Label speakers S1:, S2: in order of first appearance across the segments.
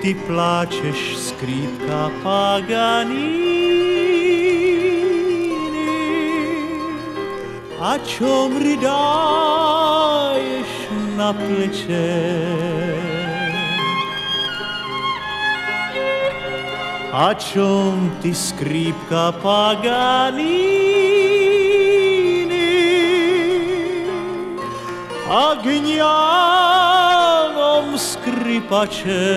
S1: Ty pláčeš, skrípka Paganini, a čom ridáš na pleče. A čom ty, skrípka Paganini, a gňanom skripače.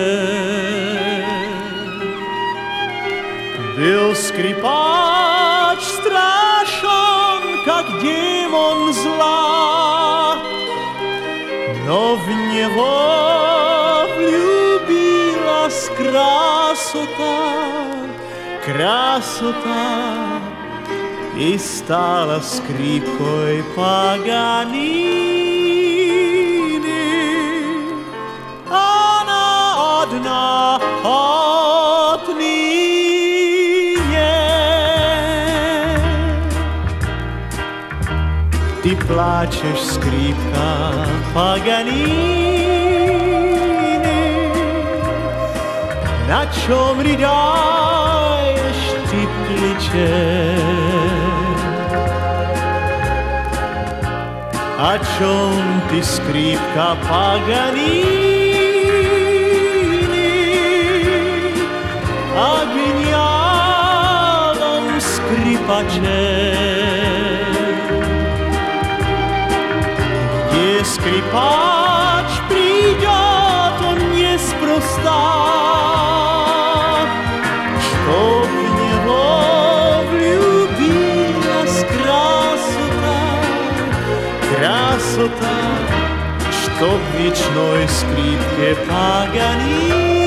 S1: Byl skripač strašon, как демон зла, но в него влюбилась красота, и стала скрипкой Паганини. Она одна отныне. Ty pláčeš, skrípka Paganini, na čom ridáš ty pliče. A čom ty, skrípka Paganini, a geniálom skripače. Skripač príďa, to nesprostá, čo v neho vľúbila krasota, čo v viečnej skrípke Paganini.